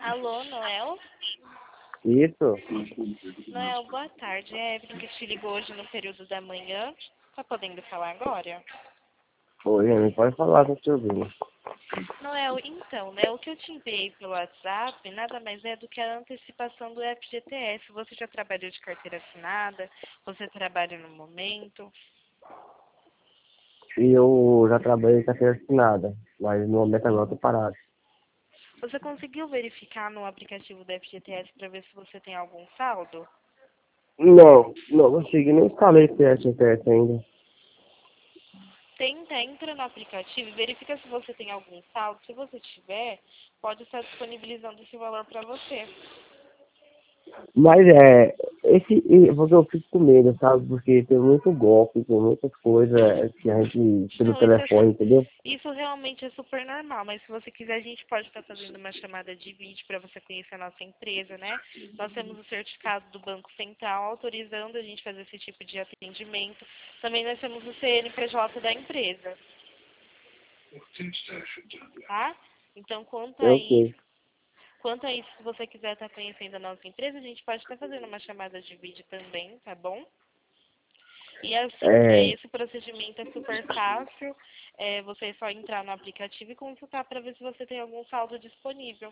Alô, Noel? Isso. Noel, boa tarde. É a Evelyn que te ligou hoje no período da manhã. Tá podendo falar agora? Oi, não pode falar, tô te ouvindo. Noel, então, né, o que eu te enviei pelo WhatsApp nada mais é do que a antecipação do FGTS. Você já trabalhou de carteira assinada? Você trabalha no momento? E eu já trabalhei em carteira assinada, mas no momento agora eu tô parado. Você conseguiu verificar no aplicativo do FGTS para ver se você tem algum saldo? Não consegui, nem instalei PSTS ainda. Entra no aplicativo e verifica se você tem algum saldo. Se você tiver, pode estar disponibilizando esse valor para você. Mas porque eu fico com medo, sabe? Porque tem muito golpe, tem muitas coisas que a gente pelo Não, telefone, entendeu? isso realmente é super normal, mas se você quiser, a gente pode estar fazendo uma chamada de vídeo para você conhecer a nossa empresa, né? Nós temos o certificado do Banco Central autorizando a gente fazer esse tipo de atendimento. Também nós temos o CNPJ da empresa, tá? Então, Eu sei. quanto a isso, se você quiser estar conhecendo a nossa empresa, a gente pode estar fazendo uma chamada de vídeo também, tá bom? E assim, É, esse procedimento é super fácil. Você é só entrar no aplicativo e consultar para ver se você tem algum saldo disponível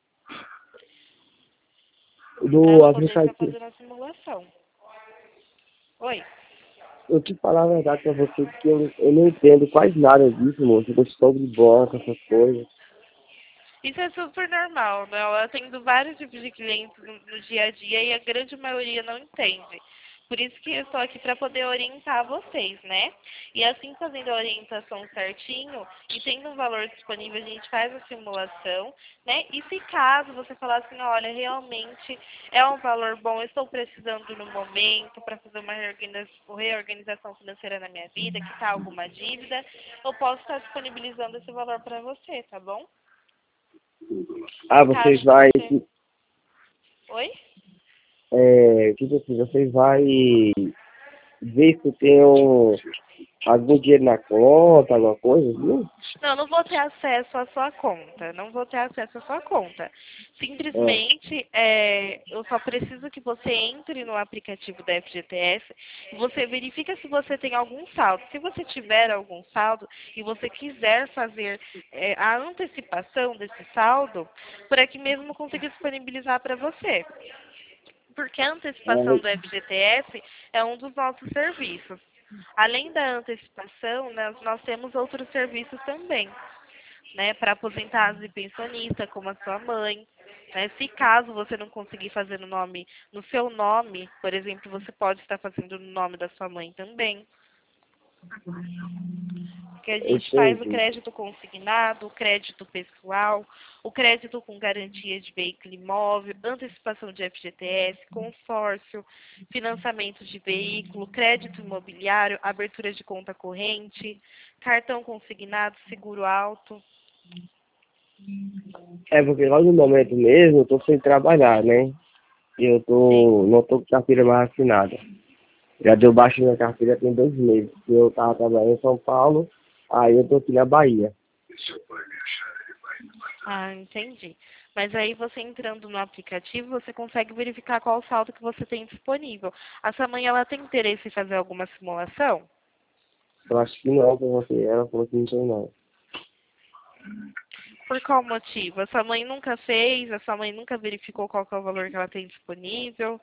para do poder estar aplicativo. fazendo a simulação. Oi? Eu te falar a verdade pra você que eu não entendo quase nada disso, moço. Eu estou de banco, essas coisas. Isso é super normal, né? Eu atendo vários tipos de clientes no dia a dia e a grande maioria não entende. Por isso que eu estou aqui para poder orientar vocês, né? E assim, fazendo a orientação certinho e tendo um valor disponível, a gente faz a simulação, né? E se caso você falar assim, olha, realmente é um valor bom, eu estou precisando no momento para fazer uma reorganização financeira na minha vida, quitar alguma dívida, eu posso estar disponibilizando esse valor para você, tá bom? Ah, vocês Caso vai, você... Oi? tipo assim, vocês vai ver se tem algum dinheiro na conta, alguma coisa, viu? Não, não vou ter acesso à sua conta. Não vou ter acesso à sua conta. Ah, Simplesmente, eu só preciso que você entre no aplicativo da FGTS e você verifica se você tem algum saldo. Se você tiver algum saldo e você quiser fazer a antecipação desse saldo, por aqui mesmo eu consigo disponibilizar para você. Porque a antecipação do FGTS é um dos nossos serviços. Além da antecipação, nós temos outros serviços também, né, para aposentados e pensionistas, como a sua mãe. Né? Se caso você não conseguir fazer no seu nome, por exemplo, você pode estar fazendo no nome da sua mãe também. Que a gente faz o entendi. crédito consignado, o crédito pessoal, o crédito com garantia de veículo imóvel, antecipação de FGTS, consórcio, financiamento de veículo, crédito imobiliário, abertura de conta corrente, cartão consignado, seguro alto. Porque lá no momento mesmo eu tô sem trabalhar, né? E Sim. não tô com carteira mais assinada. Já deu baixo minha carteira tem 2 meses. Eu tava trabalhando em São Paulo, aí eu tô aqui na Bahia. Ah, entendi. Mas aí você entrando no aplicativo, você consegue verificar qual o saldo que você tem disponível. A sua mãe, ela tem interesse em fazer alguma simulação? Eu acho que não, porque ela falou que não tem não. Por qual motivo? A sua mãe nunca fez? A sua mãe nunca verificou qual que é o valor que ela tem disponível?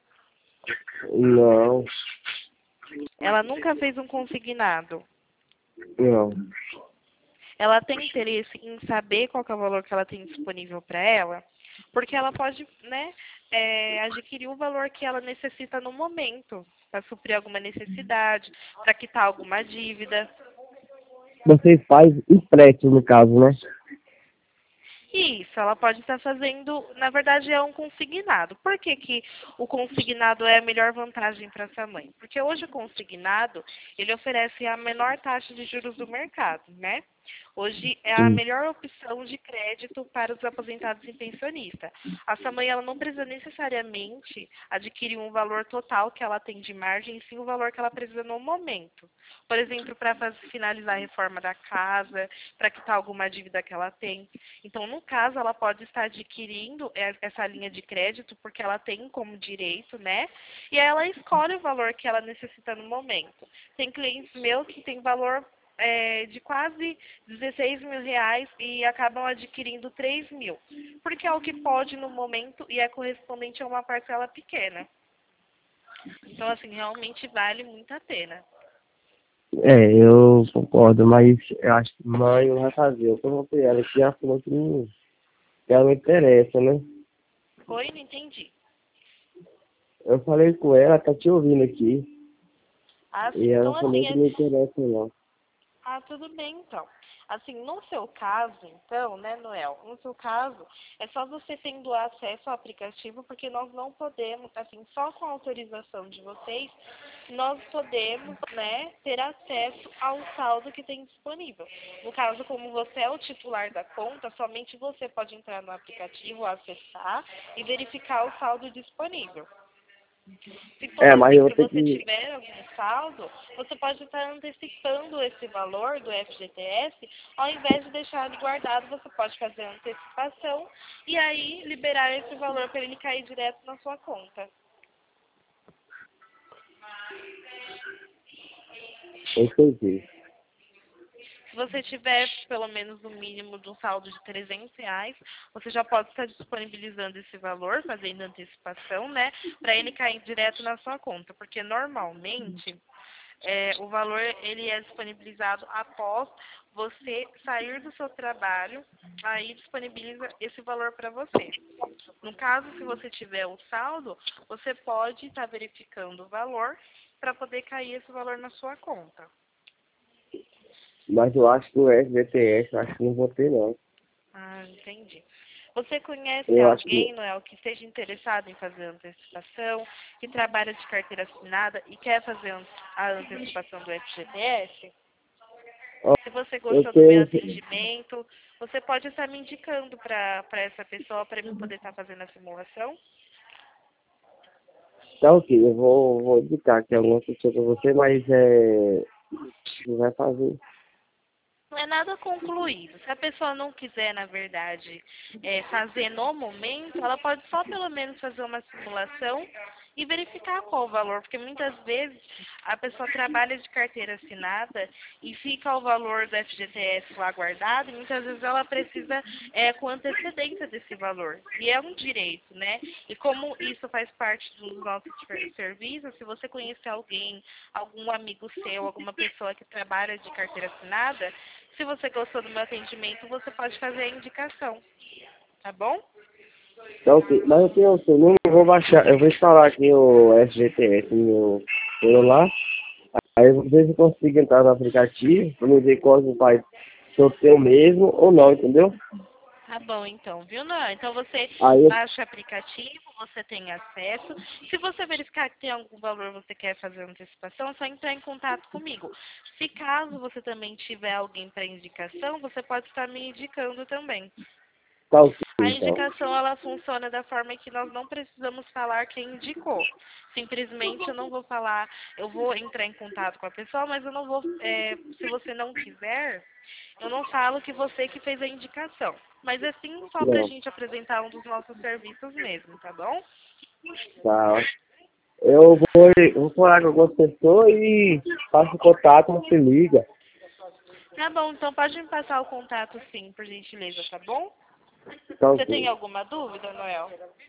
Não, Ela nunca fez um consignado. não. Ela tem interesse em saber qual que é o valor que ela tem disponível para ela? Porque ela pode, né, adquirir o valor que ela necessita no momento, para suprir alguma necessidade, para quitar alguma dívida. Vocês fazem empréstimo no caso, né? Isso, ela pode estar fazendo, na verdade, é um consignado. Por que que o consignado é a melhor vantagem para sua mãe? Porque hoje o consignado, ele oferece a menor taxa de juros do mercado, né? Hoje é a Sim. melhor opção de crédito para os aposentados e pensionistas. A sua mãe ela não precisa necessariamente adquirir um valor total que ela tem de margem, sim o valor que ela precisa no momento. Por exemplo, para finalizar a reforma da casa, para quitar alguma dívida que ela tem. Então, no caso, ela pode estar adquirindo essa linha de crédito porque ela tem como direito, né? E aí ela escolhe o valor que ela necessita no momento. Tem clientes meus que têm valor de quase 16 mil reais e acabam adquirindo 3 mil, porque é o que pode no momento e é correspondente a uma parcela pequena. Então, assim, realmente vale muito a pena. Eu concordo, mas eu acho que mãe não vai fazer. Eu perguntei ela que ela falou que ela não interessa, né? Oi, não entendi. Eu falei com ela, tá te ouvindo aqui, Ah, e sim. ela Então, falou assim, que não interessa não. ah, tudo bem, então. Assim, no seu caso, então, né, Noel? No seu caso, é só você tendo acesso ao aplicativo, porque nós não podemos, assim, só com a autorização de vocês, nós podemos, né, ter acesso ao saldo que tem disponível. No caso, como você é o titular da conta, somente você pode entrar no aplicativo, acessar e verificar o saldo disponível. Se Mas eu vou porventura ter você que... tiver algum saldo, você pode estar antecipando esse valor do FGTS, ao invés de deixar ele guardado, você pode fazer a antecipação e aí liberar esse valor para ele cair direto na sua conta. Entendi. Se você tiver pelo menos o mínimo de um saldo de R$ 300, você já pode estar disponibilizando esse valor, fazendo antecipação, né, para ele cair direto na sua conta, porque normalmente o valor ele é disponibilizado após você sair do seu trabalho, aí disponibiliza esse valor para você. No caso, se você tiver o saldo, você pode estar verificando o valor para poder cair esse valor na sua conta. Mas eu acho que o FGTS, eu acho que não vou ter não. Ah, entendi. Você conhece Eu acho que... alguém, Noel, que esteja interessado em fazer antecipação, que trabalha de carteira assinada e quer fazer a antecipação do FGTS? Ó, Se você eu gostou do meu tenho... atendimento, você pode estar me indicando para essa pessoa para eu poder estar fazendo a simulação? Tá ok, eu vou indicar aqui alguma pessoa pra você, mas não vai fazer. Não é nada concluído. Se a pessoa não quiser, na verdade, fazer no momento, ela pode só pelo menos fazer uma simulação e verificar qual o valor, porque muitas vezes a pessoa trabalha de carteira assinada e fica o valor do FGTS lá guardado, e muitas vezes ela precisa com antecedência desse valor. E é um direito, né? E como isso faz parte dos nossos serviços, se você conhecer alguém, algum amigo seu, alguma pessoa que trabalha de carteira assinada, se você gostou do meu atendimento, você pode fazer a indicação, tá bom? Tá ok, mas eu tenho o seu número, eu vou baixar, eu vou instalar aqui o FGTS no meu celular, aí eu vou ver se eu consigo entrar no aplicativo, pra me ver qual do pai se eu tenho mesmo ou não, entendeu? Tá bom, então, viu, Não? Então você Aí eu... baixa o aplicativo, você tem acesso. Se você verificar que tem algum valor você quer fazer antecipação, é só entrar em contato comigo. Se caso você também tiver alguém para indicação, você pode estar me indicando também. Tá ok, A então. indicação ela funciona da forma que nós não precisamos falar quem indicou. Simplesmente eu não vou falar, eu vou entrar em contato com a pessoa, mas eu não vou, se você não quiser, eu não falo que você que fez a indicação. Mas é sim só pra Não, gente apresentar um dos nossos serviços mesmo, tá bom? tá. Eu vou falar com algumas pessoas e faço contato, você liga. Tá bom, então pode me passar o contato sim, por gentileza, tá bom? Tá Você tem ok. alguma dúvida, Noel?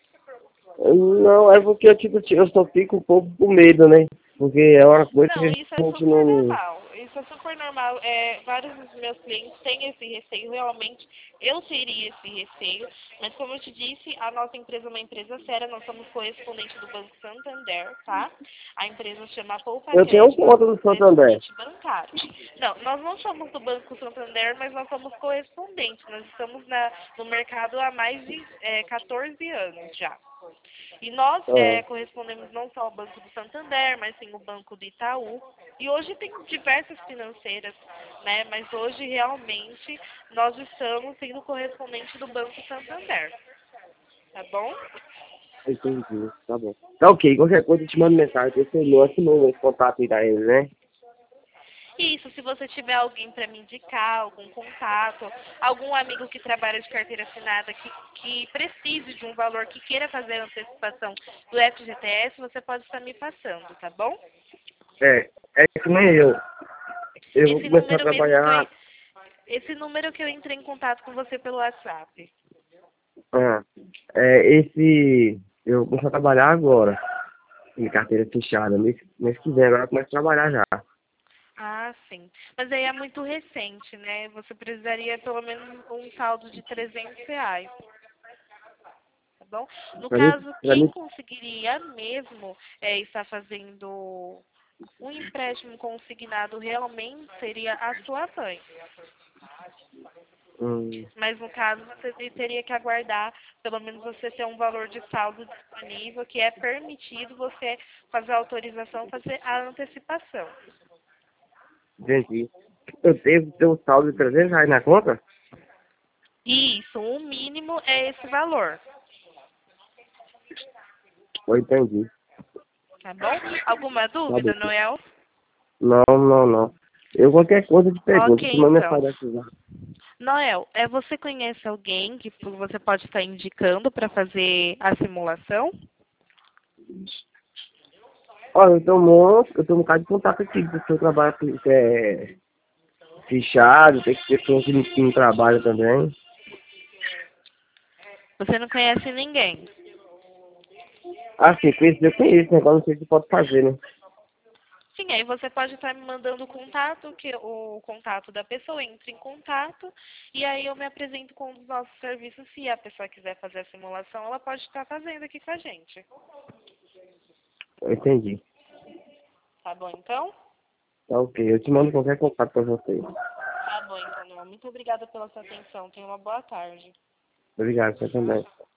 Não, é porque eu só fico um pouco com medo, né? Porque é uma coisa que Não, a isso é gente super não... normal. Isso é super normal. Vários dos meus clientes têm esse receio. Realmente, eu teria esse receio. Mas, como eu te disse, a nossa empresa é uma empresa séria. Nós somos correspondente do Banco Santander, tá? A empresa chama Poupa Eu tenho Crédito. Nós conta somos do Santander. correspondente bancário. Não, nós não somos do Banco Santander, mas nós somos correspondentes. Nós estamos no mercado há mais de 14 anos já. E nós Ah, correspondemos não só ao Banco do Santander, mas sim o Banco do Itaú. E hoje tem diversas financeiras, né? Mas hoje realmente nós estamos sendo correspondente do Banco Santander. Tá bom? entendi. Tá bom. Tá ok. Qualquer coisa eu te mando mensagem. Esse é esse número, esse contato aí da ele, né? Isso, se você tiver alguém para me indicar, algum contato, algum amigo que trabalha de carteira assinada que precise de um valor, que queira fazer a antecipação do FGTS, você pode estar me passando, tá bom? É que nem eu. Eu vou Esse começar a número mesmo que trabalhar. esse número que eu entrei em contato com você pelo WhatsApp. Ah, esse. Eu vou começar a trabalhar agora. Em carteira fechada. Mês que vem, agora eu começo a trabalhar já. Ah, sim. Mas aí é muito recente, né? Você precisaria pelo menos um saldo de R$ 300, tá bom? No Pra mim, caso, pra quem mim. conseguiria mesmo estar fazendo um empréstimo consignado realmente seria a sua mãe. Hum, Mas no caso, você teria que aguardar, pelo menos você ter um valor de saldo disponível, que é permitido você fazer a autorização, fazer a antecipação. entendi. Eu devo ter um saldo de R$ 300 na conta? Isso, o mínimo é esse valor, Eu entendi. tá bom? Alguma Tá bom. dúvida, Noel? Não, não, não. Eu qualquer coisa te Ok, pergunto. Te mando então. mensagem aqui já. Noel, você conhece alguém que você pode estar indicando para fazer a simulação? Olha, eu tô um bocado de contato aqui do seu trabalho fechado, tem que ter pessoas que não trabalham também. Você não conhece ninguém? Ah, sim, conheço, eu conheço, né? Agora não sei o que pode fazer, né? Sim, aí você pode estar me mandando o contato, que o contato da pessoa entre em contato, e aí eu me apresento com um dos nossos serviços. Se a pessoa quiser fazer a simulação, ela pode estar fazendo aqui com a gente. Eu entendi. Tá bom, então? Tá ok, eu te mando qualquer contato pra você. Tá bom, então, Noel. Muito obrigada pela sua atenção. Tenha uma boa tarde. Obrigado, você também.